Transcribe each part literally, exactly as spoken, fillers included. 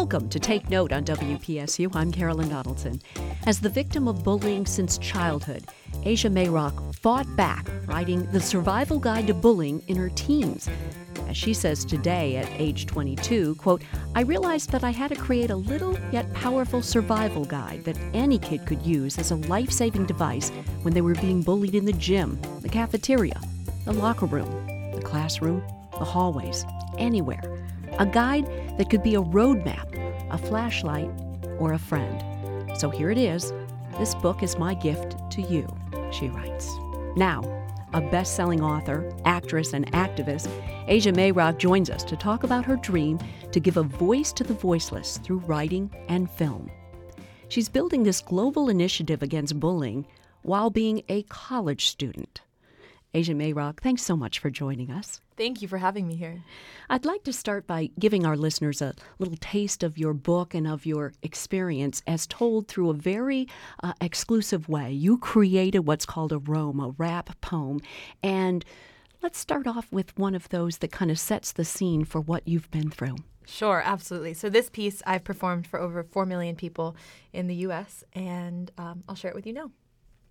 Welcome to Take Note on W P S U. I'm Carolyn Donaldson. As the victim of bullying since childhood, Asia Mayrock fought back, writing The Survival Guide to Bullying in her teens. As she says today at age twenty-two, quote, I realized that I had to create a little yet powerful survival guide that any kid could use as a life-saving device when they were being bullied in the gym, the cafeteria, the locker room, the classroom, the hallways, anywhere. A guide that could be a roadmap, a flashlight, or a friend. So here it is. This book is my gift to you, she writes. Now, a best-selling author, actress, and activist, Asia Mayrock joins us to talk about her dream to give a voice to the voiceless through writing and film. She's building this global initiative against bullying while being a college student. Asia Mayrock, thanks so much for joining us. Thank you for having me here. I'd like to start by giving our listeners a little taste of your book and of your experience as told through a very uh, exclusive way. You created what's called a rome, a rap poem. And let's start off with one of those that kind of sets the scene for what you've been through. Sure, absolutely. So this piece I've performed for over four million people in the U S, and um, I'll share it with you now.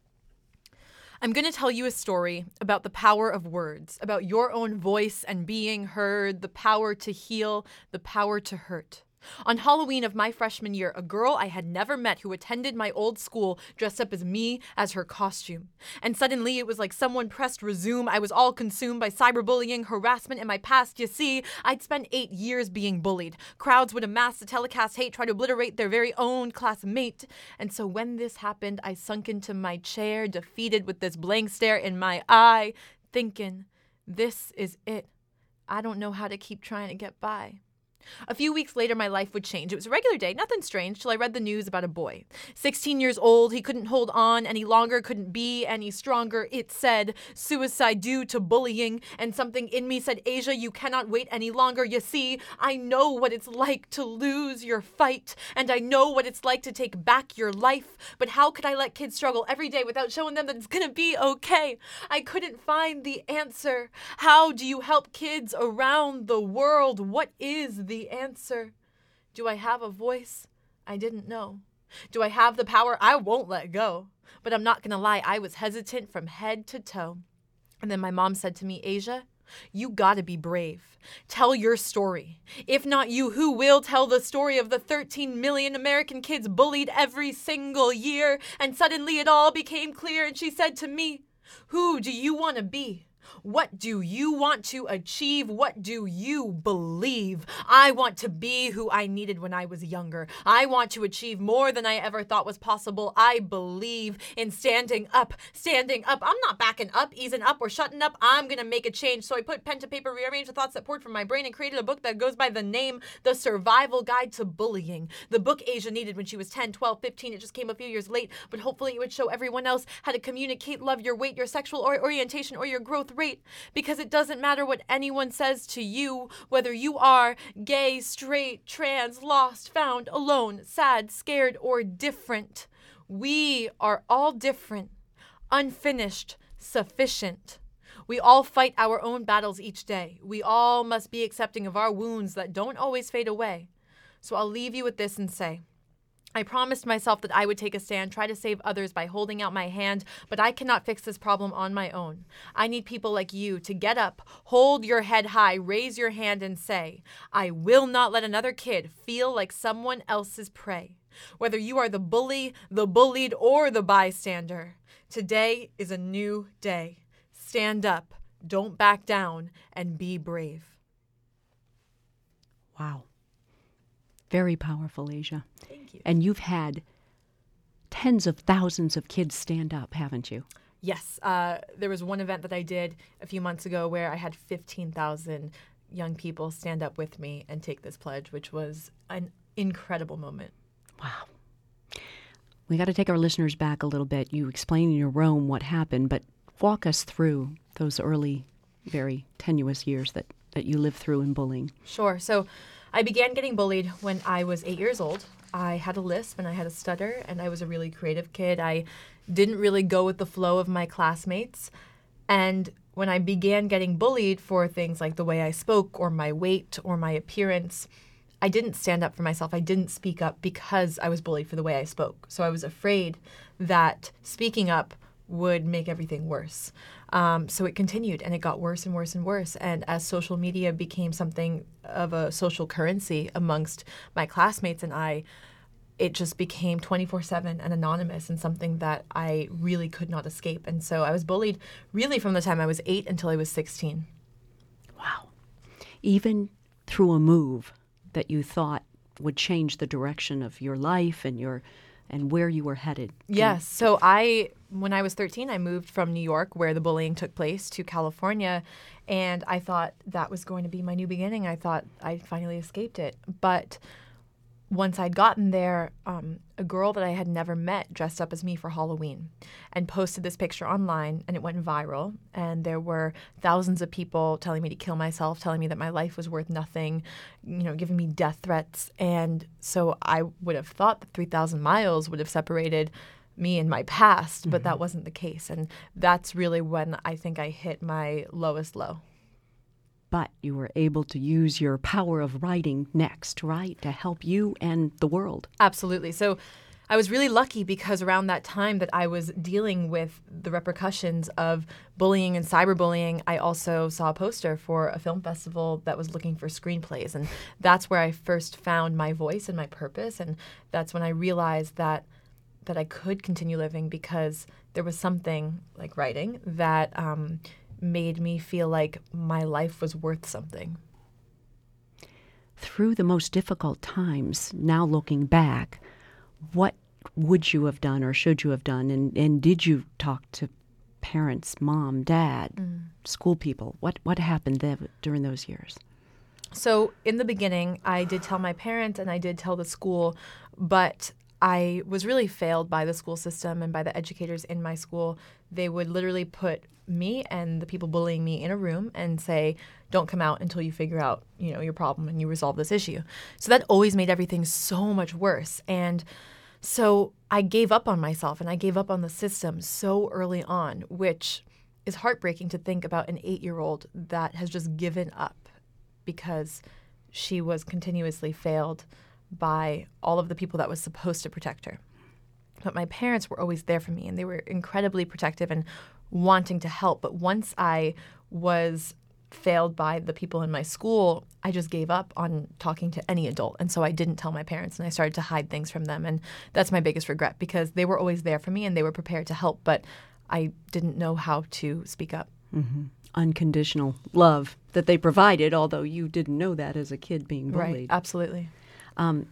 I'm going to tell you a story about the power of words, about your own voice and being heard, the power to heal, the power to hurt. On Halloween of my freshman year, a girl I had never met who attended my old school dressed up as me as her costume. And suddenly it was like someone pressed resume. I was all consumed by cyberbullying, harassment in my past. You see, I'd spent eight years being bullied. Crowds would amass to telecast hate, try to obliterate their very own classmate. And so when this happened, I sunk into my chair, defeated with this blank stare in my eye, thinking, this is it. I don't know how to keep trying to get by. A few weeks later, my life would change. It was a regular day, nothing strange, till I read the news about a boy. sixteen years old, he couldn't hold on any longer, couldn't be any stronger. It said, suicide due to bullying, and something in me said, Asia, you cannot wait any longer. You see, I know what it's like to lose your fight, and I know what it's like to take back your life, but how could I let kids struggle every day without showing them that it's gonna be okay? I couldn't find the answer. How do you help kids around the world? What is the The answer? Do I have a voice? I didn't know. Do I have the power? I won't let go. But I'm not gonna lie, I was hesitant from head to toe. And then my mom said to me, Asia, you gotta be brave. Tell your story. If not you, who will tell the story of the thirteen million American kids bullied every single year? And suddenly it all became clear, and she said to me, who do you want to be? What do you want to achieve? What do you believe? I want to be who I needed when I was younger. I want to achieve more than I ever thought was possible. I believe in standing up, standing up. I'm not backing up, easing up, or shutting up. I'm going to make a change. So I put pen to paper, rearranged the thoughts that poured from my brain, and created a book that goes by the name The Survival Guide to Bullying. The book Asia needed when she was ten, twelve, fifteen. It just came a few years late, but hopefully it would show everyone else how to communicate, love your weight, your sexual or- orientation, or your growth rate. Because it doesn't matter what anyone says to you, whether you are gay, straight, trans, lost, found, alone, sad, scared, or different. We are all different, unfinished, sufficient. We all fight our own battles each day. We all must be accepting of our wounds that don't always fade away. So I'll leave you with this and say, I promised myself that I would take a stand, try to save others by holding out my hand, but I cannot fix this problem on my own. I need people like you to get up, hold your head high, raise your hand and say, I will not let another kid feel like someone else's prey. Whether you are the bully, the bullied, or the bystander, today is a new day. Stand up, don't back down, and be brave. Wow. Very powerful, Asia. Thank you. And you've had tens of thousands of kids stand up, haven't you? Yes. Uh, there was one event that I did a few months ago where I had fifteen thousand young people stand up with me and take this pledge, which was an incredible moment. Wow. We got to take our listeners back a little bit. You explained in your Rome what happened, but walk us through those early, very tenuous years that, that you lived through in bullying. Sure. So I began getting bullied when I was eight years old. I had a lisp and I had a stutter, and I was a really creative kid. I didn't really go with the flow of my classmates. And when I began getting bullied for things like the way I spoke or my weight or my appearance, I didn't stand up for myself. I didn't speak up because I was bullied for the way I spoke. So I was afraid that speaking up would make everything worse. Um, so it continued, and it got worse and worse and worse. And as social media became something of a social currency amongst my classmates and I, it just became twenty-four seven and anonymous and something that I really could not escape. And so I was bullied really from the time I was eight until I was sixteen. Wow. Even through a move that you thought would change the direction of your life and your and where you were headed. Yes. So I, when I was thirteen, I moved from New York, where the bullying took place, to California, and I thought that was going to be my new beginning. I thought I finally escaped it. But once I'd gotten there, um, a girl that I had never met dressed up as me for Halloween and posted this picture online, and it went viral. And there were thousands of people telling me to kill myself, telling me that my life was worth nothing, you know, giving me death threats. And so I would have thought that three thousand miles would have separated me and my past, mm-hmm. but that wasn't the case. And that's really when I think I hit my lowest low. But you were able to use your power of writing next, right, to help you and the world. Absolutely. So I was really lucky because around that time that I was dealing with the repercussions of bullying and cyberbullying, I also saw a poster for a film festival that was looking for screenplays. And that's where I first found my voice and my purpose. And that's when I realized that that I could continue living because there was something like writing that um, made me feel like my life was worth something. Through the most difficult times, now looking back, what would you have done or should you have done? And, and did you talk to parents, mom, dad, mm. school people? What, what happened there during those years? So in the beginning, I did tell my parents and I did tell the school, but I was really failed by the school system and by the educators in my school. They would literally put me and the people bullying me in a room and say, don't come out until you figure out, you know, your problem and you resolve this issue. So that always made everything so much worse. And so I gave up on myself and I gave up on the system so early on, which is heartbreaking to think about an eight-year-old that has just given up because she was continuously failed by all of the people that was supposed to protect her. But my parents were always there for me, and they were incredibly protective and wanting to help. But once I was failed by the people in my school, I just gave up on talking to any adult. And so I didn't tell my parents, and I started to hide things from them. And that's my biggest regret because they were always there for me, and they were prepared to help, but I didn't know how to speak up. Mm-hmm. Unconditional love that they provided, although you didn't know that as a kid being bullied. Right, absolutely. Um,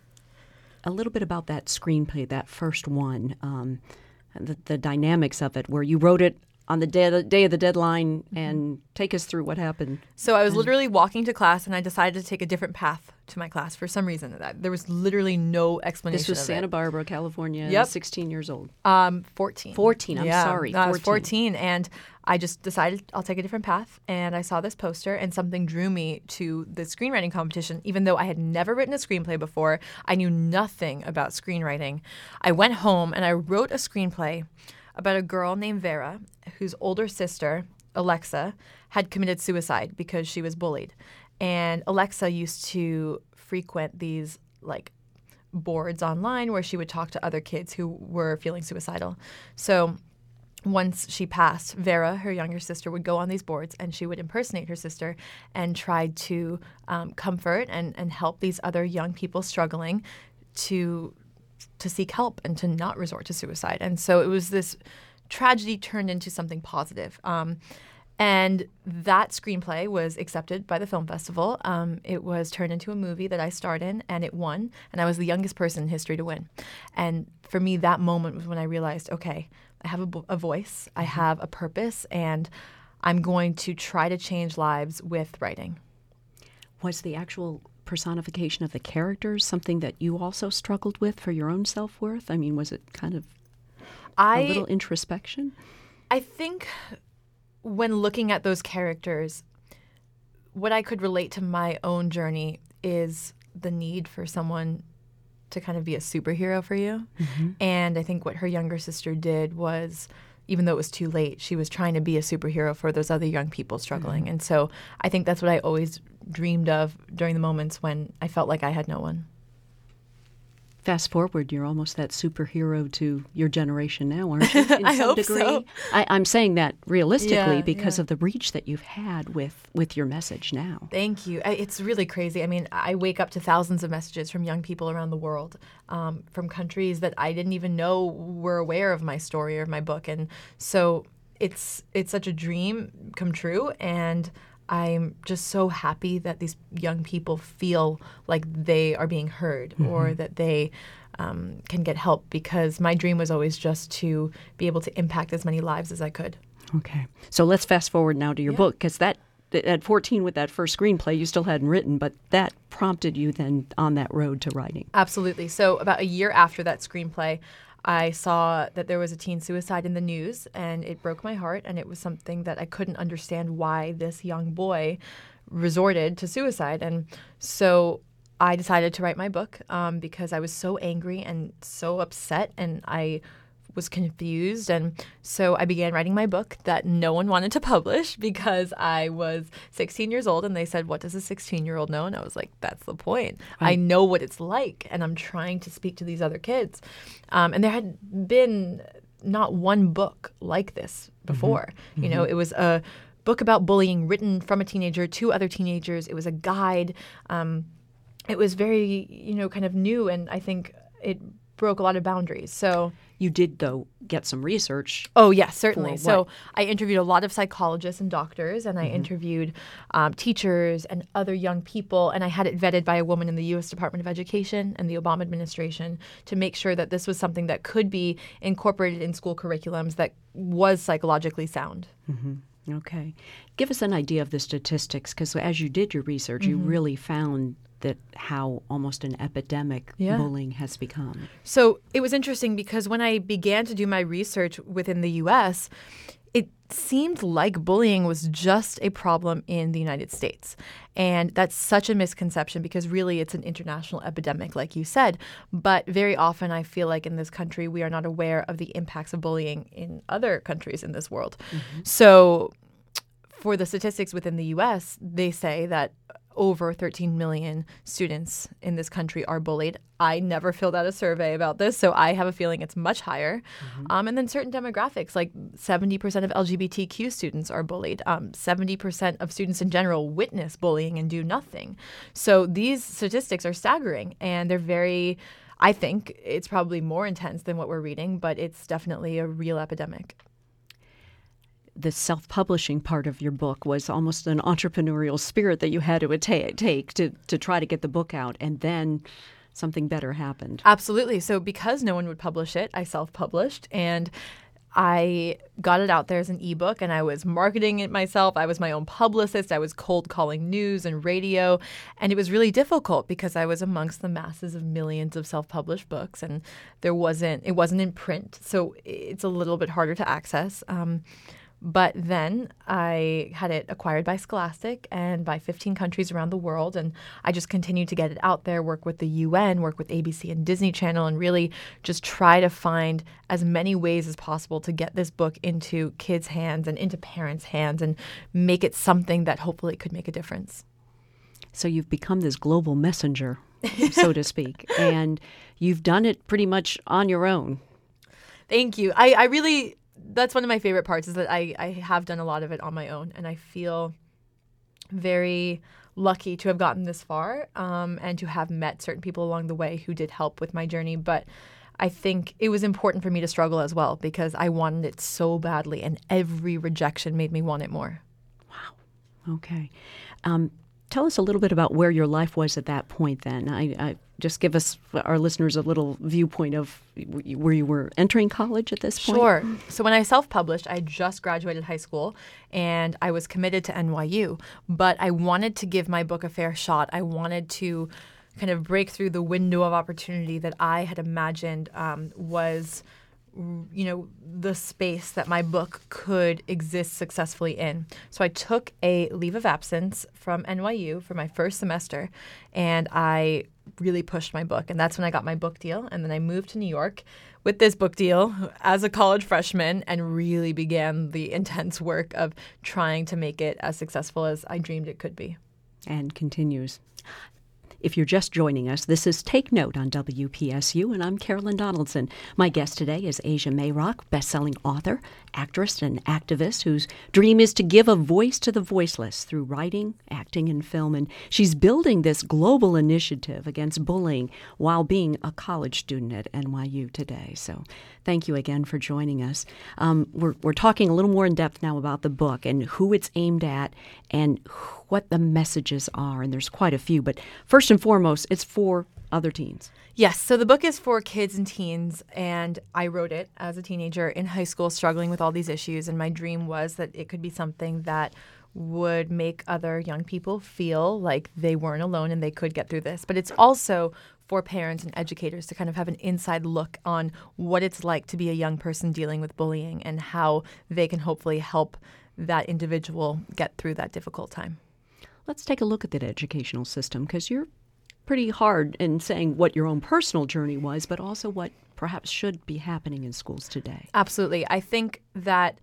a little bit about that screenplay, that first one, um, the, the dynamics of it, where you wrote it on the day, the day of the deadline, and take us through what happened. So I was literally walking to class, and I decided to take a different path to my class for some reason. There was literally no explanation. This was of Santa it. Barbara, California, yep. sixteen years old. Um, fourteen. fourteen, I'm yeah, sorry. I was fourteen, and I just decided I'll take a different path, and I saw this poster, and something drew me to the screenwriting competition. Even though I had never written a screenplay before, I knew nothing about screenwriting. I went home, and I wrote a screenplay about a girl named Vera, whose older sister, Alexa, had committed suicide because she was bullied. And Alexa used to frequent these, like, boards online where she would talk to other kids who were feeling suicidal. So once she passed, Vera, her younger sister, would go on these boards and she would impersonate her sister and try to um, comfort and, and help these other young people struggling to to seek help and to not resort to suicide. And so it was this tragedy turned into something positive. Um, and that screenplay was accepted by the film festival. Um, it was turned into a movie that I starred in, and it won. And I was the youngest person in history to win. And for me, that moment was when I realized, okay, I have a, a voice, I have a purpose, and I'm going to try to change lives with writing. Was the actual personification of the characters something that you also struggled with for your own self-worth? I mean, was it kind of I, a little introspection? I think when looking at those characters, what I could relate to my own journey is the need for someone to kind of be a superhero for you. Mm-hmm. And I think what her younger sister did was, even though it was too late, she was trying to be a superhero for those other young people struggling. Mm-hmm. And so I think that's what I always dreamed of during the moments when I felt like I had no one. Fast forward, you're almost that superhero to your generation now, aren't you? In I some hope degree. so. I, I'm saying that realistically Yeah, because yeah. of the reach that you've had with, with your message now. Thank you. I- It's really crazy. I mean, I wake up to thousands of messages from young people around the world, um, from countries that I didn't even know were aware of my story or of my book. And so it's it's such a dream come true. And I'm just so happy that these young people feel like they are being heard mm-hmm. or that they um, can get help, because my dream was always just to be able to impact as many lives as I could. Okay. So let's fast forward now to your Yeah. book, because that at fourteen with that first screenplay, you still hadn't written, but that prompted you then on that road to writing. Absolutely. So about a year after that screenplay, I saw that there was a teen suicide in the news, and it broke my heart, and it was something that I couldn't understand why this young boy resorted to suicide. And so I decided to write my book um, because I was so angry and so upset, and I was confused. And so I began writing my book that no one wanted to publish because I was sixteen years old, and they said, what does a sixteen-year-old know? And I was like, that's the point. Right. I know what it's like, and I'm trying to speak to these other kids. Um, and there had been not one book like this before. Mm-hmm. You know, it was a book about bullying written from a teenager to other teenagers. It was a guide. Um, it was very, you know, kind of new, and I think it broke a lot of boundaries. So you did, though, get some research. Oh, yes, certainly. So I interviewed a lot of psychologists and doctors, and I mm-hmm. interviewed um, teachers and other young people, and I had it vetted by a woman in the U S Department of Education and the Obama administration to make sure that this was something that could be incorporated in school curriculums that was psychologically sound. Mm-hmm. Okay. Give us an idea of the statistics, because as you did your research, mm-hmm. you really found that how almost an epidemic yeah. bullying has become. So it was interesting because when I began to do my research within the U S, it seemed like bullying was just a problem in the United States. And that's such a misconception because really it's an international epidemic, like you said. But very often I feel like in this country, we are not aware of the impacts of bullying in other countries in this world. Mm-hmm. So for the statistics within the U S, they say that over thirteen million students in this country are bullied. I never filled out a survey about this, so I have a feeling it's much higher. Mm-hmm. Um, and then certain demographics, like seventy percent of L G B T Q students are bullied. Um, seventy percent of students in general witness bullying and do nothing. So these statistics are staggering, and they're very, I think it's probably more intense than what we're reading, but it's definitely a real epidemic. The self-publishing part of your book was almost an entrepreneurial spirit that you had to take, take to, to try to get the book out, and then something better happened. Absolutely. So because no one would publish it, I self-published, and I got it out there as an ebook, and I was marketing it myself. I was my own publicist. I was cold calling news and radio, and it was really difficult because I was amongst the masses of millions of self-published books, and there wasn't it wasn't in print, so it's a little bit harder to access. Um, But then I had it acquired by Scholastic and by fifteen countries around the world. And I just continued to get it out there, work with the U N, work with A B C and Disney Channel, and really just try to find as many ways as possible to get this book into kids' hands and into parents' hands and make it something that hopefully could make a difference. So you've become this global messenger, so to speak, and you've done it pretty much on your own. Thank you. I, I really... That's one of my favorite parts, is that I, I have done a lot of it on my own, and I feel very lucky to have gotten this far um, and to have met certain people along the way who did help with my journey. But I think it was important for me to struggle as well because I wanted it so badly, and every rejection made me want it more. Wow. Okay. Um, tell us a little bit about where your life was at that point then. I, I Just give us, our listeners, a little viewpoint of where you were entering college at this point. Sure. So when I self-published, I just graduated high school, and I was committed to N Y U. But I wanted to give my book a fair shot. I wanted to kind of break through the window of opportunity that I had imagined um, was, you know, the space that my book could exist successfully in. So I took a leave of absence from N Y U for my first semester, and I really pushed my book. And that's when I got my book deal. And then I moved to New York with this book deal as a college freshman and really began the intense work of trying to make it as successful as I dreamed it could be. and continues. If you're just joining us, this is Take Note on W P S U, and I'm Carolyn Donaldson. My guest today is Asia Mayrock, best-selling author, actress, and activist whose dream is to give a voice to the voiceless through writing, acting, and film. And she's building this global initiative against bullying while being a college student at N Y U today. So thank you again for joining us. Um, we're, we're talking a little more in depth now about the book and who it's aimed at and what the messages are, and there's quite a few. But first and foremost, it's for other teens. Yes, so the book is for kids and teens, and I wrote it as a teenager in high school struggling with all these issues, and my dream was that it could be something that would make other young people feel like they weren't alone and they could get through this. But it's also for parents and educators to kind of have an inside look on what it's like to be a young person dealing with bullying and how they can hopefully help that individual get through that difficult time. Let's take a look at that educational system, because you're pretty hard in saying what your own personal journey was, but also what perhaps should be happening in schools today. Absolutely. I think that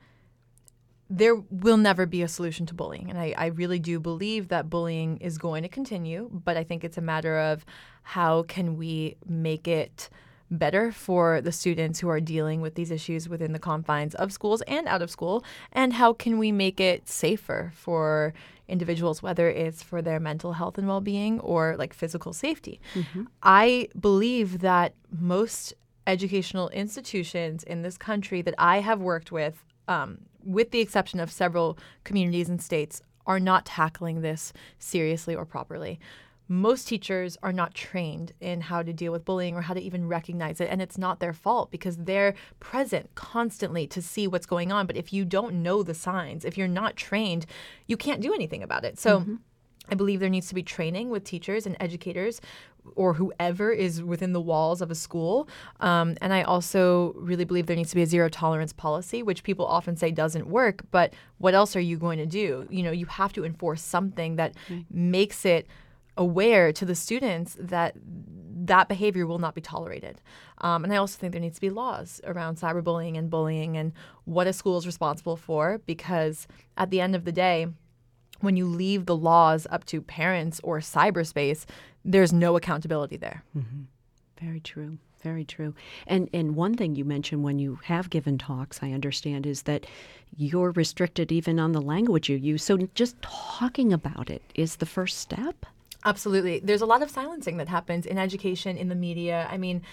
there will never be a solution to bullying. And I, I really do believe that bullying is going to continue, but I think it's a matter of how can we make it better for the students who are dealing with these issues within the confines of schools and out of school, and how can we make it safer for individuals, whether it's for their mental health and well-being or like physical safety. Mm-hmm. I believe that most educational institutions in this country that I have worked with, um, with the exception of several communities and states, are not tackling this seriously or properly. Most teachers are not trained in how to deal with bullying or how to even recognize it, and it's not their fault because they're present constantly to see what's going on. But if you don't know the signs, if you're not trained, you can't do anything about it. So mm-hmm. I believe there needs to be training with teachers and educators or whoever is within the walls of a school. Um, and I also really believe there needs to be a zero tolerance policy, which people often say doesn't work. But what else are you going to do? You know, you have to enforce something that right. makes it aware to the students that that behavior will not be tolerated. Um, and I also think there needs to be laws around cyberbullying and bullying and what a school is responsible for, because at the end of the day, when you leave the laws up to parents or cyberspace, there's no accountability there. Mm-hmm. Very true. Very true. And and one thing you mentioned when you have given talks, I understand, is that you're restricted even on the language you use. So just talking about it is the first step? Absolutely. There's a lot of silencing that happens in education, in the media. I mean,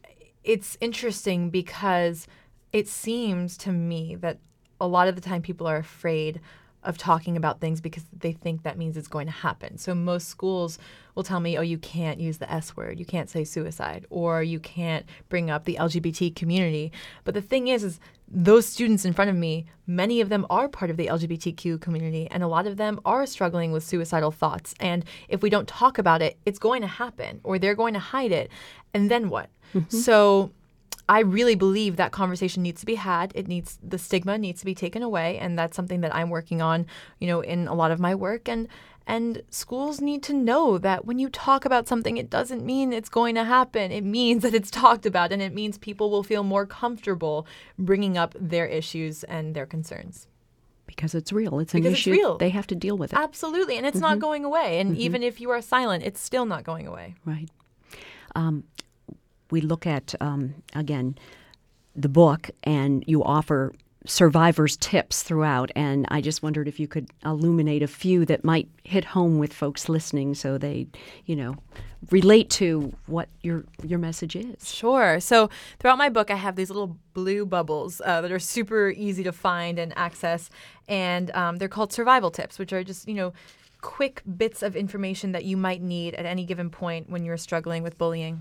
it's interesting because it seems to me that a lot of the time people are afraid of talking about things because they think that means it's going to happen. So most schools will tell me, oh, you can't use the S word, you can't say suicide, or you can't bring up the L G B T community. But the thing is, is those students in front of me, many of them are part of the L G B T Q community, and a lot of them are struggling with suicidal thoughts. And if we don't talk about it, it's going to happen, or they're going to hide it. And then what? Mm-hmm. So I really believe that conversation needs to be had. It needs, the stigma needs to be taken away, and that's something that I'm working on, you know, in a lot of my work. And and schools need to know that when you talk about something, it doesn't mean it's going to happen. It means that it's talked about, and it means people will feel more comfortable bringing up their issues and their concerns. Because it's real. It's an because issue. It's real. They have to deal with it. Absolutely, and it's mm-hmm. not going away. And mm-hmm. even if you are silent, it's still not going away. Right. Um, we look at, um, again, the book, and you offer survivors' tips throughout, and I just wondered if you could illuminate a few that might hit home with folks listening so they, you know, relate to what your your message is. Sure. So throughout my book, I have these little blue bubbles uh, that are super easy to find and access, and um, they're called survival tips, which are just, you know, quick bits of information that you might need at any given point when you're struggling with bullying.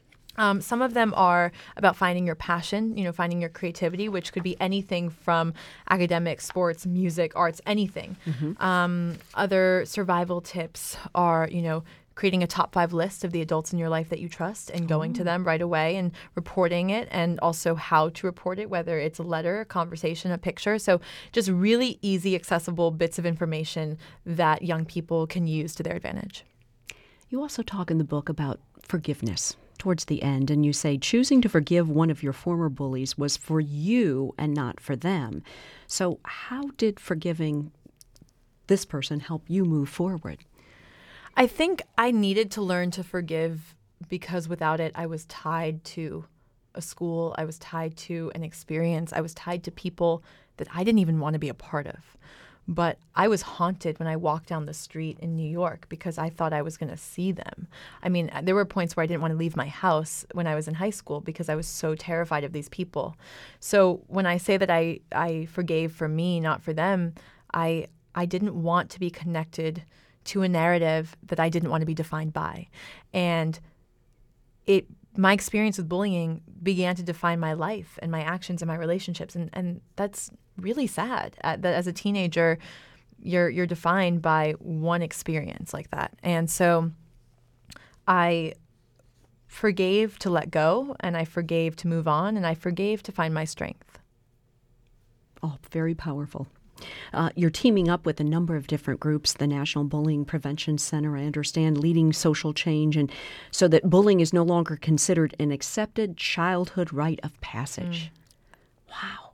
Um, some of them are about finding your passion, you know, finding your creativity, which could be anything from academics, sports, music, arts, anything. Mm-hmm. Um, other survival tips are, you know, creating a top five list of the adults in your life that you trust and going oh. to them right away and reporting it, and also how to report it, whether it's a letter, a conversation, a picture. So just really easy, accessible bits of information that young people can use to their advantage. You also talk in the book about forgiveness towards the end, and you say choosing to forgive one of your former bullies was for you and not for them. So how did forgiving this person help you move forward? I think I needed to learn to forgive because without it, I was tied to a school. I was tied to an experience. I was tied to people that I didn't even want to be a part of. But I was haunted when I walked down the street in New York because I thought I was going to see them. I mean, there were points where I didn't want to leave my house when I was in high school because I was so terrified of these people. So when I say that I, I forgave for me, not for them, I I didn't want to be connected to a narrative that I didn't want to be defined by. And it my experience with bullying began to define my life and my actions and my relationships. And, and that's really sad uh, that as a teenager, you're you're defined by one experience like that. And so I forgave to let go, and I forgave to move on, and I forgave to find my strength. Oh, very powerful. Uh, you're teaming up with a number of different groups, the National Bullying Prevention Center, I understand, leading social change, and so that bullying is no longer considered an accepted childhood rite of passage. Mm. Wow.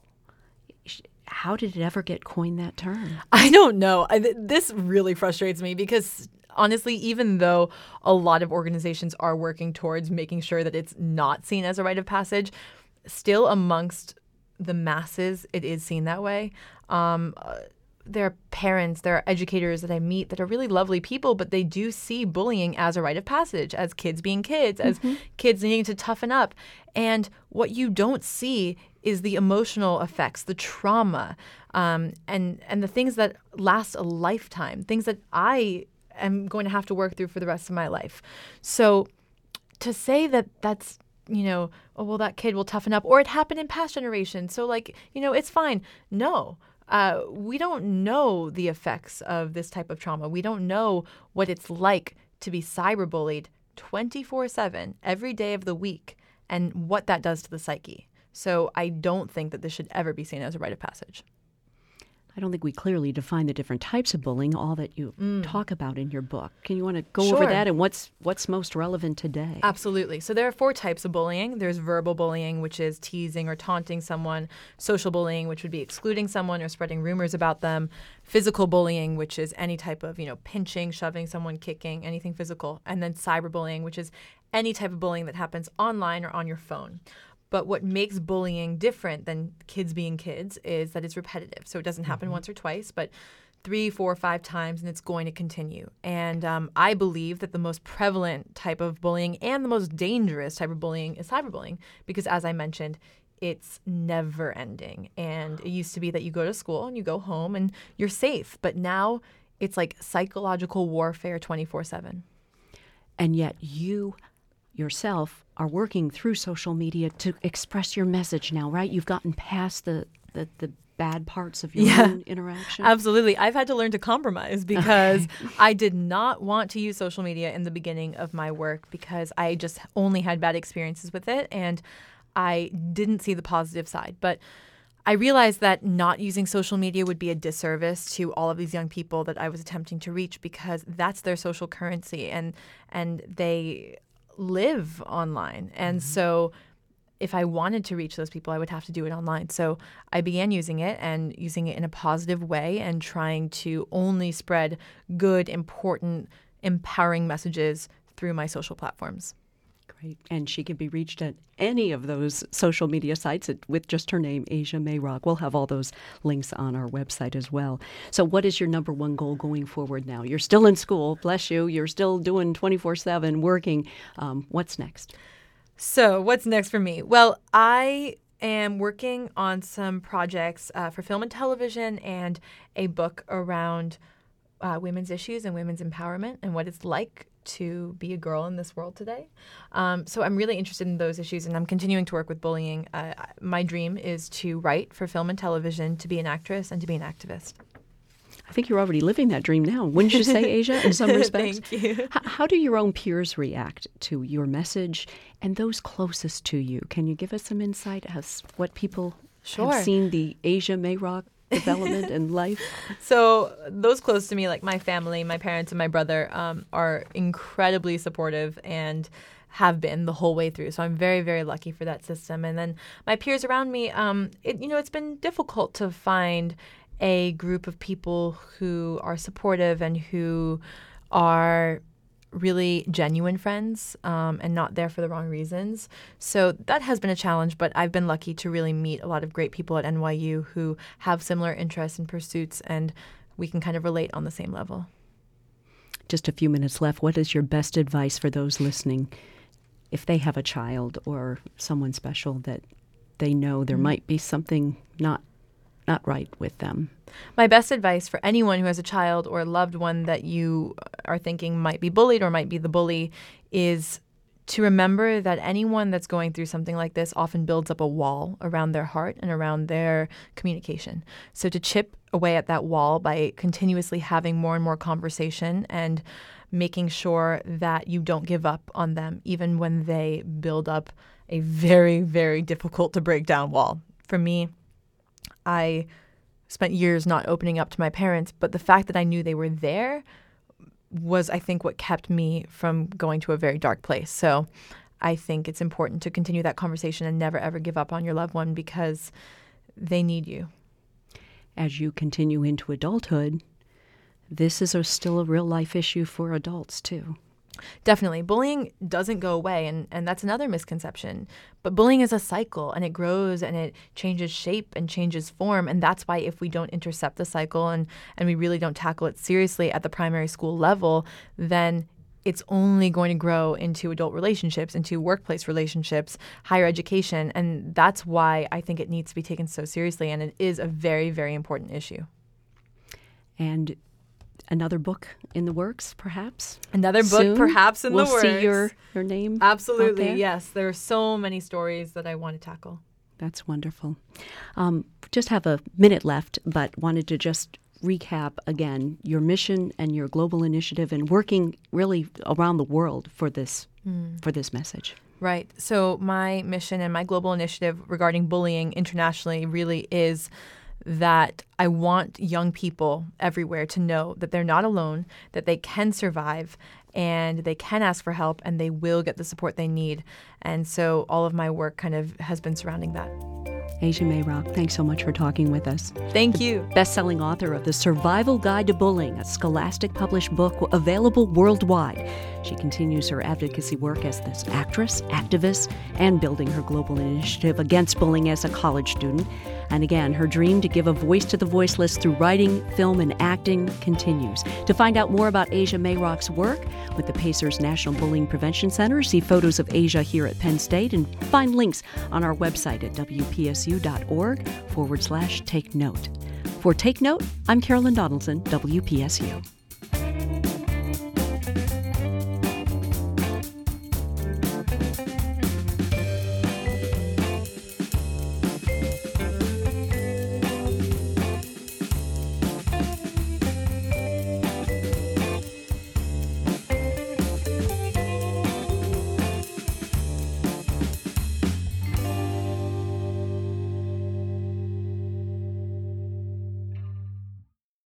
How did it ever get coined that term? I don't know. I, th- this really frustrates me because honestly, even though a lot of organizations are working towards making sure that it's not seen as a rite of passage, still amongst the masses, it is seen that way. Um, uh, there are parents, there are educators that I meet that are really lovely people, but they do see bullying as a rite of passage, as kids being kids, as mm-hmm. kids needing to toughen up. And what you don't see is the emotional effects, the trauma, um, and, and the things that last a lifetime, things that I am going to have to work through for the rest of my life. So to say that that's, you know, oh, well, that kid will toughen up, or it happened in past generations, so, like, you know, it's fine. No. Uh, we don't know the effects of this type of trauma. We don't know what it's like to be cyberbullied twenty-four seven every day of the week and what that does to the psyche. So I don't think that this should ever be seen as a rite of passage. I don't think we clearly define the different types of bullying, all that you mm. talk about in your book. Can you want to go sure. over that and what's what's most relevant today? Absolutely. So there are four types of bullying. There's verbal bullying, which is teasing or taunting someone. Social bullying, which would be excluding someone or spreading rumors about them. Physical bullying, which is any type of, you know, pinching, shoving someone, kicking, anything physical. And then cyberbullying, which is any type of bullying that happens online or on your phone. But what makes bullying different than kids being kids is that it's repetitive. So it doesn't happen mm-hmm. once or twice, but three, four, five times, and it's going to continue. And um, I believe that the most prevalent type of bullying and the most dangerous type of bullying is cyberbullying because, as I mentioned, it's never ending. And it used to be that you go to school and you go home and you're safe. But now it's like psychological warfare twenty-four seven. And yet you yourself are working through social media to express your message now, right? You've gotten past the, the, the bad parts of your yeah, own interaction. Absolutely. I've had to learn to compromise because okay. I did not want to use social media in the beginning of my work because I just only had bad experiences with it and I didn't see the positive side. But I realized that not using social media would be a disservice to all of these young people that I was attempting to reach because that's their social currency and and they live online. And mm-hmm. so if I wanted to reach those people, I would have to do it online. So I began using it and using it in a positive way and trying to only spread good, important, empowering messages through my social platforms. Great. And she can be reached at any of those social media sites with just her name, Asia Mayrock. We'll have all those links on our website as well. So what is your number one goal going forward now? You're still in school, bless you. You're still doing twenty-four seven working. Um, what's next? So what's next for me? Well, I am working on some projects uh, for film and television and a book around uh, women's issues and women's empowerment and what it's like to be a girl in this world today. Um, so I'm really interested in those issues, and I'm continuing to work with bullying. Uh, my dream is to write for film and television, to be an actress, and to be an activist. I think you're already living that dream now. Wouldn't you say, Asia, in some respects? Thank you. H- how do your own peers react to your message and those closest to you? Can you give us some insight as what people sure. have seen the Asia Mayrock development and life? So those close to me, like my family, my parents and my brother, um, are incredibly supportive and have been the whole way through. So I'm very, very lucky for that system. And then my peers around me, um, it, you know, it's been difficult to find a group of people who are supportive and who are really genuine friends um, and not there for the wrong reasons. So that has been a challenge, but I've been lucky to really meet a lot of great people at N Y U who have similar interests and pursuits, and we can kind of relate on the same level. Just a few minutes left. What is your best advice for those listening if they have a child or someone special that they know there mm-hmm. might be something not not right with them? My best advice for anyone who has a child or a loved one that you are thinking might be bullied or might be the bully is to remember that anyone that's going through something like this often builds up a wall around their heart and around their communication. So to chip away at that wall by continuously having more and more conversation and making sure that you don't give up on them, even when they build up a very, very difficult to break down wall. For me, I spent years not opening up to my parents, but the fact that I knew they were there was, I think, what kept me from going to a very dark place. So I think it's important to continue that conversation and never, ever give up on your loved one because they need you. As you continue into adulthood, this is a, still a real life issue for adults, too. Definitely. Bullying doesn't go away, and, and that's another misconception. But bullying is a cycle, and it grows, and it changes shape and changes form. And that's why if we don't intercept the cycle and, and we really don't tackle it seriously at the primary school level, then it's only going to grow into adult relationships, into workplace relationships, higher education. And that's why I think it needs to be taken so seriously, and it is a very, very important issue. And another book in the works, perhaps? Another book, Soon? perhaps, in we'll the works. We'll see your, your name Absolutely, out there? Yes. There are so many stories that I want to tackle. That's wonderful. Um, just have a minute left, but wanted to just recap again your mission and your global initiative and working really around the world for this mm. for this message. Right. So my mission and my global initiative regarding bullying internationally really is that I want young people everywhere to know that they're not alone, that they can survive, and they can ask for help, and they will get the support they need. And so all of my work kind of has been surrounding that. Asia Mayrock, thanks so much for talking with us. Thank you. Best-selling author of The Survival Guide to Bullying, a Scholastic published book available worldwide. She continues her advocacy work as this actress, activist, and building her global initiative against bullying as a college student. And again, her dream to give a voice to the voiceless through writing, film, and acting continues. To find out more about Asia Mayrock's work with the Pacers National Bullying Prevention Center, see photos of Asia here at Penn State, and find links on our website at W P S U dot org forward slash take note. For Take Note, I'm Carolyn Donaldson, W P S U.